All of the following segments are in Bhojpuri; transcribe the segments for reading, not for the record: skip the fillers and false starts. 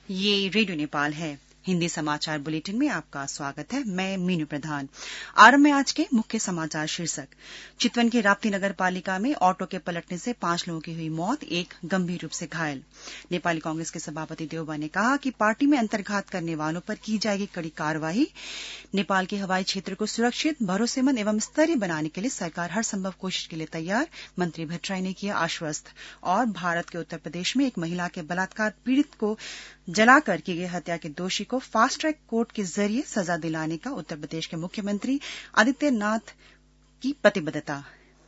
ये रेडियो नेपाल है। हिंदी समाचार बुलेटिन में आपका स्वागत है। मैं मीनू प्रधान। आरंभ में आज के मुख्य समाचार शीर्षक। चितवन के राप्ती नगर पालिका में ऑटो के पलटने से 5 लोगों की हुई मौत, एक गंभीर रूप से घायल। नेपाली कांग्रेस के सभापति देउबा ने कहा कि पार्टी में अंतर्घात करने वालों पर की जाएगी कड़ी कार्रवाई। नेपाल के हवाई क्षेत्र को सुरक्षित, भरोसेमंद एवं स्तरीय बनाने के लिए सरकार हर संभव कोशिश के लिए तैयार, मंत्री भट्टराई ने किया आश्वस्त। और भारत के उत्तर प्रदेश में एक महिला के बलात्कार पीड़ित को जलाकर की गई हत्या के दोषी को फास्ट ट्रैक कोर्ट के जरिए सजा दिलाने का उत्तर प्रदेश के मुख्यमंत्री आदित्यनाथ की प्रतिबद्धता।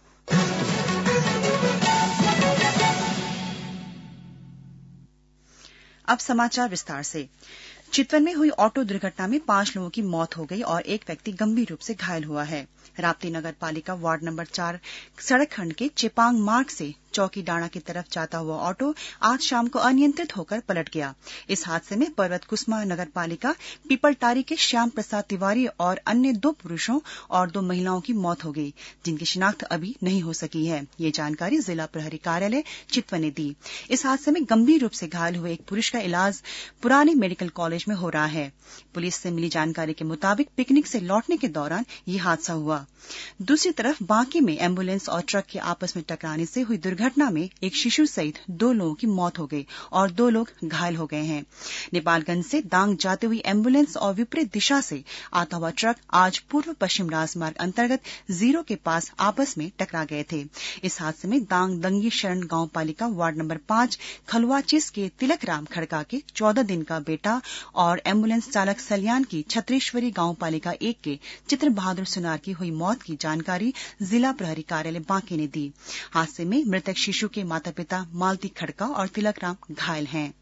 अब समाचार विस्तार से। चितवन में हुई ऑटो दुर्घटना में 5 लोगों की मौत हो गई और एक व्यक्ति गंभीर रूप से घायल हुआ है। राप्ती नगर पालिका वार्ड नंबर 4 सड़क खंड के चेपांग मार्ग से चौकी डाणा की तरफ जाता हुआ ऑटो आज शाम को अनियंत्रित होकर पलट गया। इस हादसे में पर्वत कुसमा नगर पालिका पीपलटारी के श्याम प्रसाद तिवारी और अन्य 2 पुरुषों और 2 महिलाओं की मौत हो गई, जिनकी शिनाख्त अभी नहीं हो सकी है। ये जानकारी जिला प्रहरी कार्यालय चितवन ने दी। इस हादसे में गंभीर रूप से घायल हुए एक पुरुष का इलाज पुराने मेडिकल कॉलेज में हो रहा है। पुलिस से मिली जानकारी के मुताबिक पिकनिक से लौटने के दौरान ये हादसा हुआ। दूसरी तरफ बांके में एम्बुलेंस और ट्रक के आपस में टकराने से हुई दुर्घटना में एक शिशु सहित 2 लोगों की मौत हो गई और 2 लोग घायल हो गए हैं। नेपालगंज से दांग जाती हुई एम्बुलेंस और विपरीत दिशा से आता हुआ ट्रक आज पूर्व पश्चिम राजमार्ग अंतर्गत 0 के पास आपस में टकरा गए थे। इस हादसे में दांग दंगी शरण गांव पालिका वार्ड नंबर 5 खलुआचिस के तिलकराम खड़का के 14 दिन का बेटा और एम्बुलेंस चालक सल्यान की छत्रेश्वरी गांव पालिका 1 के चित्र बहादुर सुनार की हुई मौत की जानकारी जिला प्रहरी कार्यालय बांके ने दी। हादसे में मृतक शिशु के माता पिता मालती खड़का और तिलकराम घायल हैं।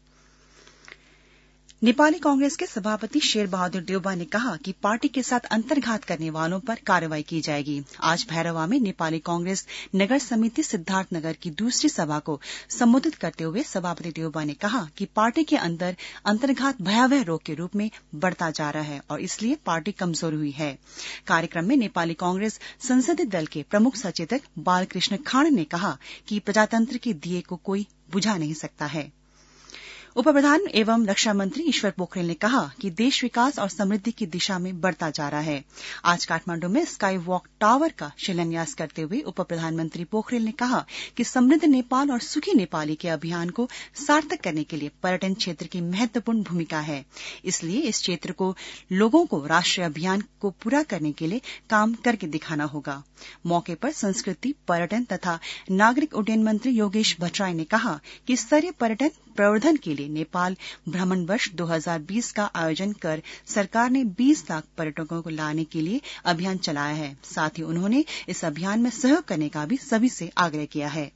नेपाली कांग्रेस के सभापति शेर बहादुर देउबा ने कहा कि पार्टी के साथ अंतर्घात करने वालों पर कार्रवाई की जाएगी। आज भैरवा में नेपाली कांग्रेस नगर समिति सिद्धार्थनगर की दूसरी सभा को संबोधित करते हुए सभापति देउबा ने कहा कि पार्टी के अंदर अंतर्घात भयावह रोग के रूप में बढ़ता जा रहा है और इसलिए पार्टी कमजोर हुई है। कार्यक्रम में नेपाली कांग्रेस संसदीय दल के प्रमुख सचेतक बालकृष्ण खाँड ने कहा कि प्रजातंत्र के दिए को कोई बुझा नहीं सकता है। उप प्रधान एवं रक्षा मंत्री ईश्वर पोखरेल ने कहा कि देश विकास और समृद्धि की दिशा में बढ़ता जा रहा है। आज काठमांडू में स्काई वॉक टावर का शिलान्यास करते हुए उप प्रधानमंत्री पोखरेल ने कहा कि समृद्ध नेपाल और सुखी नेपाली के अभियान को सार्थक करने के लिए पर्यटन क्षेत्र की महत्वपूर्ण भूमिका है। इसलिए इस क्षेत्र को लोगों को राष्ट्रीय अभियान को पूरा करने के लिए काम करके दिखाना होगा। मौके पर संस्कृति, पर्यटन तथा नागरिक उड्डयन मंत्री योगेश भट्टराई ने कहा कि स्तरीय पर्यटन प्रवर्धन के लिए नेपाल भ्रमण वर्ष 2020 का आयोजन कर सरकार ने 20 लाख पर्यटकों को लाने के लिए अभियान चलाया है। साथ ही उन्होंने इस अभियान में सहयोग करने का भी सभी से आग्रह किया है।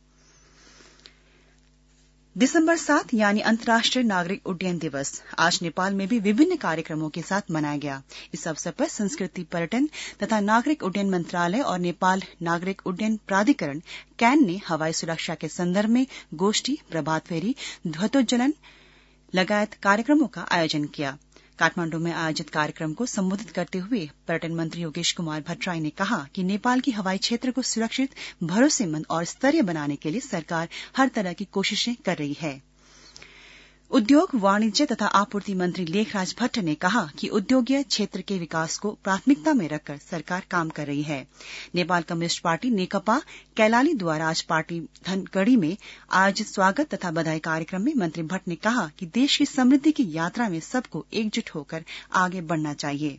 दिसंबर 7 यानी अंतर्राष्ट्रीय नागरिक उड्डयन दिवस आज नेपाल में भी विभिन्न कार्यक्रमों के साथ मनाया गया। इस अवसर पर संस्कृति, पर्यटन तथा नागरिक उड्डयन मंत्रालय और नेपाल नागरिक उड्डयन प्राधिकरण कैन ने हवाई सुरक्षा के संदर्भ में गोष्ठी, प्रभात फेरी, ध्वजोज्वलन लगायत कार्यक्रमों का आयोजन किया। काठमांडू में आयोजित कार्यक्रम को संबोधित करते हुए पर्यटन मंत्री योगेश कुमार भट्टराई ने कहा कि नेपाल की हवाई क्षेत्र को सुरक्षित, भरोसेमंद और स्तरीय बनाने के लिए सरकार हर तरह की कोशिशें कर रही है। उद्योग, वाणिज्य तथा आपूर्ति मंत्री लेखराज भट्ट ने कहा कि उद्योगीय क्षेत्र के विकास को प्राथमिकता में रखकर सरकार काम कर रही है। नेपाल कम्युनिस्ट पार्टी नेकपा कैलाली द्वारा आज पार्टी धनगढ़ी में आयोजित स्वागत तथा बधाई कार्यक्रम में मंत्री भट्ट ने कहा कि देश की समृद्धि की यात्रा में सबको एकजुट होकर आगे बढ़ना चाहिए।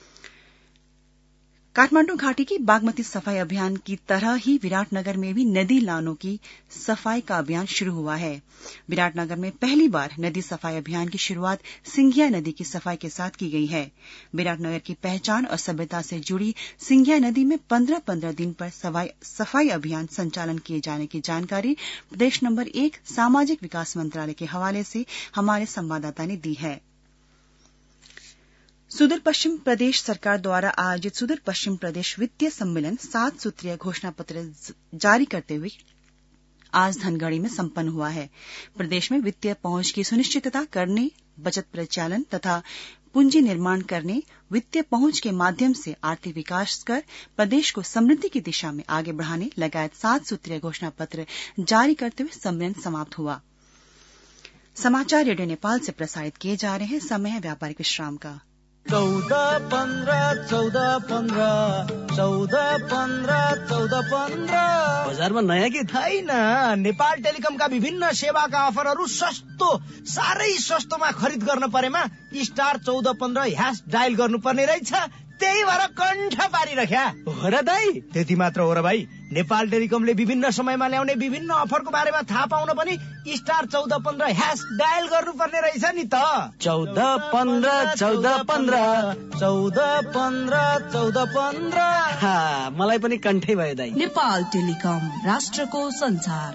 काठमांडू घाटी की बागमती सफाई अभियान की तरह ही विराटनगर में भी नदी नालों की सफाई का अभियान शुरू हुआ है। विराटनगर में पहली बार नदी सफाई अभियान की शुरुआत सिंघिया नदी की सफाई के साथ की गई है। विराटनगर की पहचान और सभ्यता से जुड़ी सिंघिया नदी में 15-15 दिन पर सफाई अभियान संचालन किए जाने की जानकारी प्रदेश नंबर 1 सामाजिक विकास मंत्रालय के हवाले से हमारे संवाददाता ने दी है। सुदूर पश्चिम प्रदेश सरकार द्वारा आयोजित सुदूर पश्चिम प्रदेश वित्तीय सम्मेलन 7 सूत्रीय घोषणा पत्र जारी करते हुए आज धनगढ़ी में संपन्न हुआ है। प्रदेश में वित्तीय पहुंच की सुनिश्चितता करने, बचत परिचालन तथा पूंजी निर्माण करने, वित्तीय पहुंच के माध्यम से आर्थिक विकास कर प्रदेश को समृद्धि की दिशा में आगे बढ़ाने लगायत 7 सूत्रीय घोषणा पत्र जारी करते हुए सम्मेलन समाप्त हुआ। समाचार रेडियो नेपाल से प्रसारित किए जा रहे हैं। समय है व्यापारिक विश्राम का। 14-15 बजारमा नयाँ के छैन। नेपाल टेलिकमका विभिन्न सेवाका अफरहरू सस्तो, साह्रै सस्तोमा खरिद गर्न परेमा *1415# डायल गर्नुपर्ने रहेछ। त्यही भएर कण्ठ पारिरख्या हो र दाइ। त्यति मात्र हो र भाइ, नेपाल टेलिकमले विभिन्न समयमा ल्याउने विभिन्न अफरको बारेमा थाहा पाउन पनि *1415# डायल गर्नुपर्ने रहेछ नि त। 14-15 मलाई पनि कण्ठै भयो दाइ। नेपाल टेलिकम, राष्ट्रको संचार।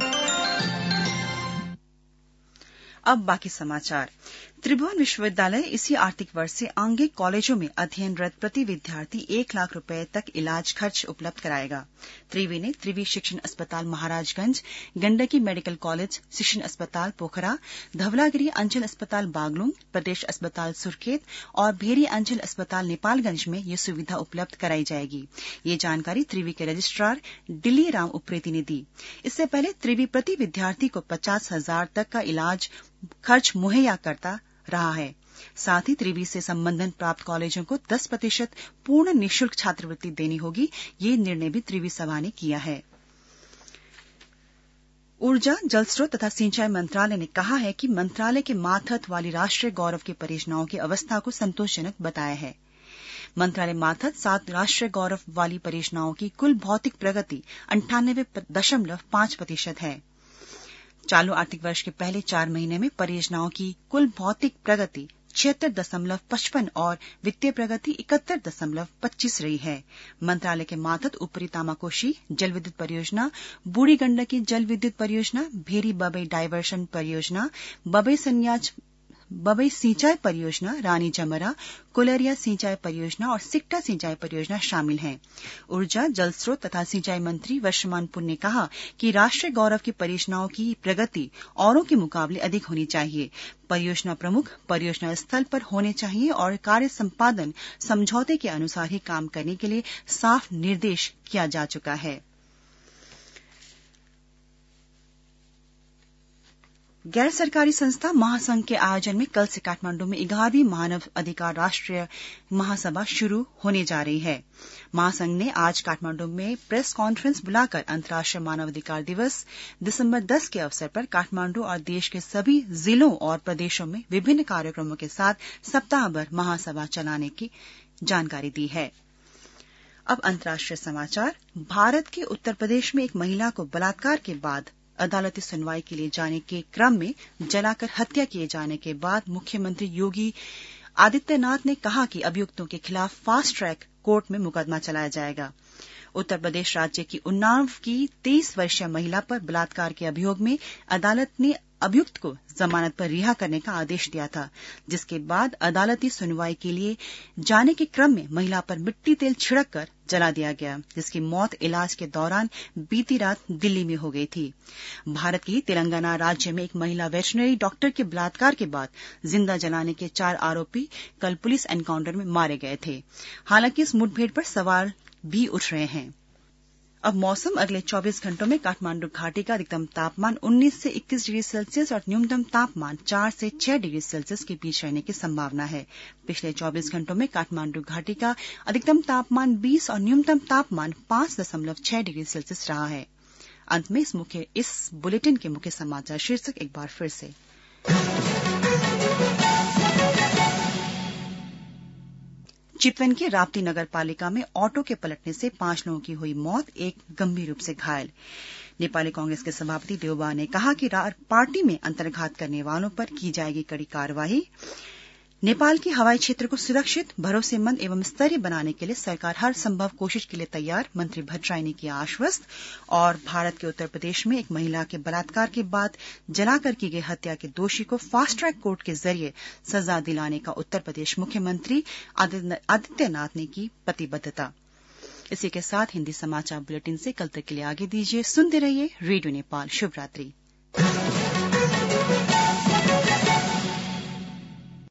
अब बाकी समाचार। त्रिभुवन विश्वविद्यालय इसी आर्थिक वर्ष से आंगिक कॉलेजों में अध्ययनरत प्रति विद्यार्थी 1 लाख रुपए तक इलाज खर्च उपलब्ध कराएगा। त्रिवी ने त्रिवी शिक्षण अस्पताल महाराजगंज, गंडकी मेडिकल कॉलेज शिक्षण अस्पताल पोखरा, धवलागिरी अंचल अस्पताल बागलुंग, प्रदेश अस्पताल सुर्खेत और भेरी अंचल अस्पताल नेपालगंज में ये सुविधा उपलब्ध कराई जाएगी। ये जानकारी त्रिवी के रजिस्ट्रार डिली राम उप्रेती ने दी। इससे पहले त्रिवी प्रति विद्यार्थी को 50,000 तक का इलाज खर्च मुहैया करता रहा है। साथ ही त्रिवी से संबंधन प्राप्त कॉलेजों को 10% पूर्ण निःशुल्क छात्रवृत्ति देनी होगी। ये निर्णय भी त्रिवी सभा ने किया है। ऊर्जा, जल स्रोत तथा सिंचाई मंत्रालय ने कहा है कि मंत्रालय के मातहत वाली राष्ट्रीय गौरव की परियोजनाओं की अवस्था को संतोषजनक बताया है। मंत्रालय मातहत 7 राष्ट्रीय गौरव वाली परियोजनाओं की कुल भौतिक प्रगति 98.5% है। चालू आर्थिक वर्ष के पहले 4 महीने में परियोजनाओं की कुल भौतिक प्रगति 76.55 और वित्तीय प्रगति 71.25 रही है। मंत्रालय के मातहत ऊपरी तामाकोशी जल विद्युत परियोजना, बूढ़ी गंडकी जल विद्युत परियोजना, भेरी बबई डायवर्शन परियोजना, बबई सिंचाई परियोजना, रानी जमरा, कुलरिया सिंचाई परियोजना और सिक्टा सिंचाई परियोजना शामिल हैं। ऊर्जा, जल स्रोत तथा सिंचाई मंत्री वर्षमान पुन ने कहा कि राष्ट्रीय गौरव की परियोजनाओं की प्रगति औरों के मुकाबले अधिक होनी चाहिए। परियोजना प्रमुख परियोजना स्थल पर होने चाहिए और कार्य संपादन समझौते के अनुसार ही काम करने के लिए साफ निर्देश किया जा चुका है। गैर सरकारी संस्था महासंघ के आयोजन में कल से काठमांडू में 11वीं मानव अधिकार राष्ट्रीय महासभा शुरू होने जा रही है। महासंघ ने आज काठमांडू में प्रेस कॉन्फ्रेंस बुलाकर अंतर्राष्ट्रीय मानवाधिकार दिवस दिसंबर 10 के अवसर पर काठमांडू और देश के सभी जिलों और प्रदेशों में विभिन्न कार्यक्रमों के साथ सप्ताह भर महासभा चलाने की जानकारी दी है। अब अंतर्राष्ट्रीय समाचार। भारत के उत्तर प्रदेश में एक महिला को बलात्कार के बाद अदालती सुनवाई के लिए जाने के क्रम में जलाकर हत्या किए जाने के बाद मुख्यमंत्री योगी आदित्यनाथ ने कहा कि अभियुक्तों के खिलाफ फास्ट ट्रैक कोर्ट में मुकदमा चलाया जाएगा। उत्तर प्रदेश राज्य की उन्नाव की 23 वर्षीय महिला पर बलात्कार के अभियोग में अदालत ने अभियुक्त को जमानत पर रिहा करने का आदेश दिया था, जिसके बाद अदालती सुनवाई के लिए जाने के क्रम में महिला पर मिट्टी तेल छिड़क कर जला दिया गया, जिसकी मौत इलाज के दौरान बीती रात दिल्ली में हो गई थी। भारत के तेलंगाना राज्य में एक महिला वेटरनरी डॉक्टर के बलात्कार के बाद जिंदा जलाने के 4 आरोपी कल पुलिस एनकाउंटर में मारे गए थे। हालांकि इस मुठभेड़ पर सवाल भी उठ रहे हैं। अब मौसम। अगले 24 घंटों में काठमांडू घाटी का अधिकतम तापमान 19 से 21 डिग्री सेल्सियस और न्यूनतम तापमान 4 से 6 डिग्री सेल्सियस के बीच रहने की संभावना है। पिछले 24 घंटों में काठमांडू घाटी का अधिकतम तापमान 20 और न्यूनतम तापमान 5.6 डिग्री सेल्सियस रहा है। अंत में इस बुलेटिन के मुख्य समाचार शीर्षक एक बार फिर से। चितवन के राप्ती नगर पालिका में ऑटो के पलटने से 5 लोगों की हुई मौत, एक गंभीर रूप से घायल। नेपाली कांग्रेस के सभापति देवबा ने कहा कि पार्टी में अंतर्घात करने वालों पर की जाएगी कड़ी कार्रवाई। नेपाल के हवाई क्षेत्र को सुरक्षित, भरोसेमंद एवं स्तरीय बनाने के लिए सरकार हर संभव कोशिश के लिए तैयार, मंत्री भट्टराई ने किया आश्वस्त। और भारत के उत्तर प्रदेश में एक महिला के बलात्कार के बाद जलाकर की गई हत्या के दोषी को फास्ट ट्रैक कोर्ट के जरिए सजा दिलाने का उत्तर प्रदेश मुख्यमंत्री आदित्यनाथ ने की प्रतिबद्धता। इसी के साथ हिंदी समाचार बुलेटिन से कल तक के लिए आगे दीजिए। सुनते रहिए रेडियो नेपाल। शुभ रात्रि।